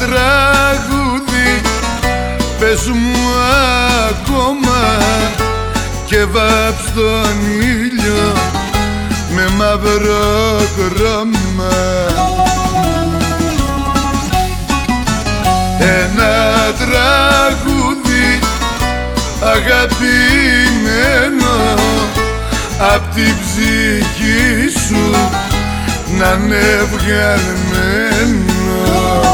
τραγούδι πες μου ακόμα και βάψ' τον ήλιο με μαύρο χρώμα. Ένα τραγούδι αγαπημένο απ' την ψυχή σου να 'νε βγαλμένο.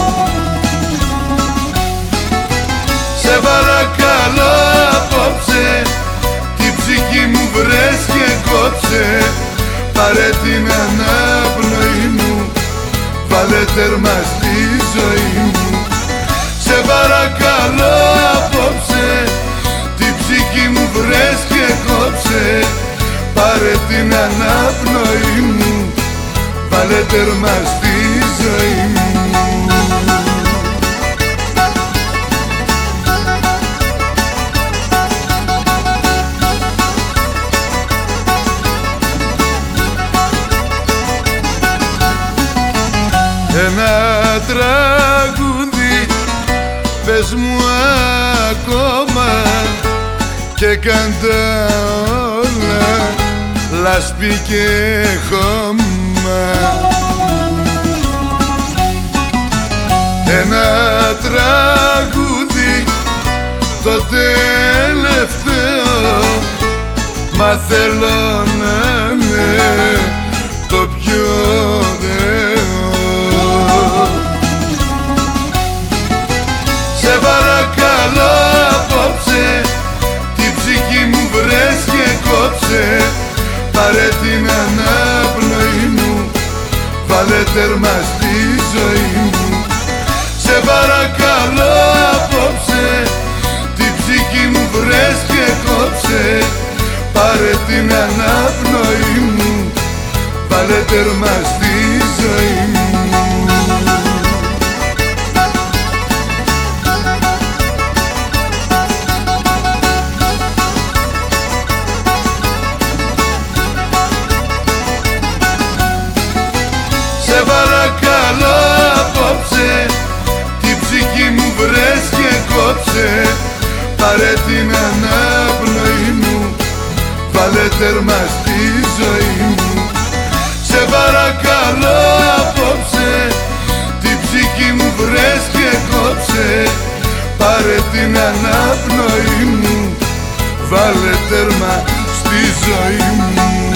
Σε παρακαλώ απόψε την ψυχή μου βρες και κόψε, πάρε την αναπνοή μου, βάλε τέρμα στη ζωή μου. Σε παρακαλώ απόψε την ψυχή μου βρες και κόψε, πάρε την αναπνοή μου, βάλε τέρμα στη ζωή μου. Ένα τραγούδι πες μου ακόμα και κάντα όλα λάσπη και χώμα. Ένα τραγούδι το τελευταίο, μα θέλω να είναι το πιο ωραίο. Σε παρακαλώ απόψε την ψυχή μου βρες και κόψε, πάρε την αναπνοή μου, βάλε τέρμα στη ζωή μου. Σε παρακαλώ απόψε την ψυχή μου βρες και κόψε, πάρε την αναπνοή μου, βάλε τέρμα στη ζωή μου. Σε παρακαλώ απόψε την ψυχή μου βρες και κόψε, πάρε την αναπνοή μου, βάλε τέρμα στη ζωή μου. Σε παρακαλώ απόψε την ψυχή μου βρες και κόψε, πάρε την αναπνοή μου, βάλε τέρμα στη ζωή μου.